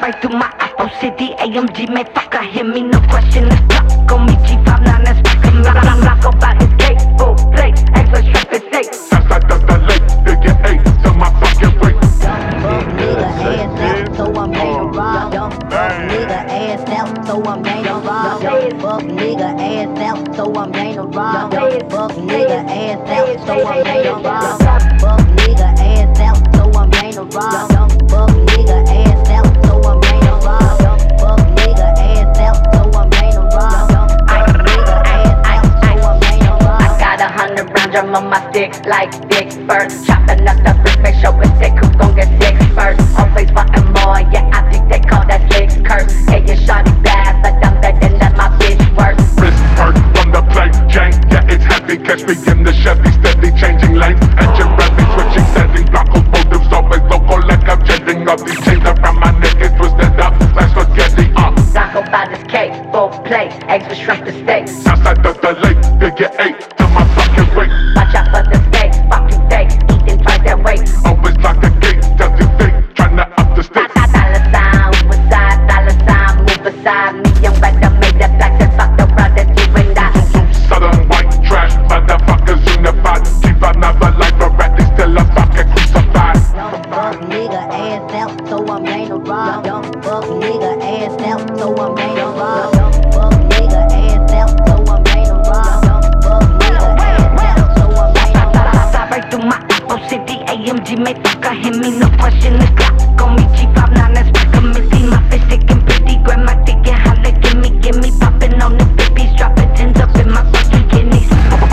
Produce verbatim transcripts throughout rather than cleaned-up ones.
right through my Apple City. A M G, man, fuck, I hear me, no question. The clock on me, G five nine, that's back of me. I'm lock about his gate, full plate, extra traffic state. Outside of the lake, they get eight to my fucking weight. Fuck nigga ass out, so I'm made to rob. Dumb fuck nigga ass out, so I'm made to rob. Dumb fuck nigga ass out, so I'm made to rob. Dumb fuck nigga ass out, so I'm made to rob. Fuck nigga ass out, so I'm made to rob. Dumb fuck nigga ass out, so I'm made to rob. Dumb fuck nigga ass out, so I'm made to rob. Dumb fuck nigga ass out, so I'm made to rob. I got a hundred rounds, drum on my stick like Dick first. Chopping up the brick, make sure it's sick, who's gon' get six first? Always wanting more, yeah, I think they call that six curse. Hey, you shawty bad, but I'm betting that my bitch worse. Wrist hurt from the plate, jank, yeah, it's heavy. Catch me in the Chevy, steady changing lanes. Engine ready, switching settings. Blockos, motives, always local like I'm jetting up. These chains around my neck is twisted up like spaghetti up. Taco by this cake, full plate, eggs with shrimp and steak. Outside of the lake, they get eight to my fucking weight. Watch out for the snakes, fuck you fake, eating twice that weight. Always lock the gate, tells you fake, tryna up the stakes. Dollar sign, move aside, dollar sign, move aside. Me and Wenda made that black and fuck the brothers, you and I. Southern white trash, motherfuckers unified. Keep another life, but rat, they still a fucking crucified. Dumb fuck nigga ass out, so I'm made to rob. Dumb fuck nigga ass out, so I'm made to rob. Dumb fuck nigga ass out, so I'm made to rob. Dumb fuck nigga ass out, so I'm made to rob. Fly right through my Apple City, A M G, made fuck, I hear me, no question. The clock on me, G five nine, that's back of me. See my face sticking pretty, grab my dick and holla, gimme, gimme. Popping on the babies, dropping tens up in my fucking kidneys.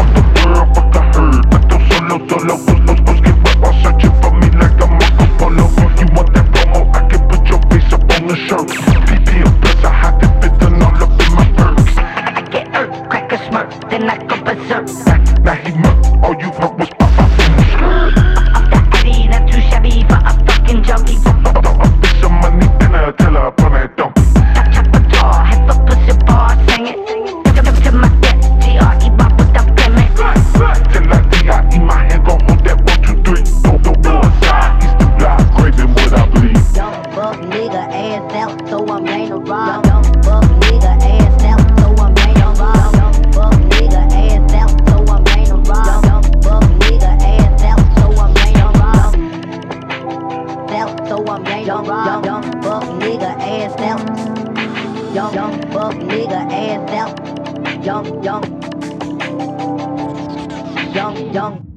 Solo, los locos que huevos searching for me like a Marco Polo. You want that promo? I can put your face up on the shirt. P P a plus, I had it bitten all up in my perks. I get hurt, crack a smirk, then I go berserk. Now he murked, all you heard was pop pop in the skirt. Off the Addy, that's too shabby for a fucking junkie. A bitch of money, then I tell her upon that dump. Top chopper jaw, have a pussy bar, sing it. Jump to my death, G R E bop with the payment. Till I D I E, my hand gon' hold that one, two, three. Don't, don't, don't aside, he's the block, craving what I bleed. Dumb fuck nigga ass out, so I'm made to rob. Dumb fuck nigga ass out, so I'm made to rob. Dumb fuck nigga ass out, so I'm made to rob. Dumb fuck nigga ass out, so I'm made to rob. Out, so I'm made to rob. Dumb fuck nigga ass out. Young, young, fuck nigga ass out. Young, young, young, young.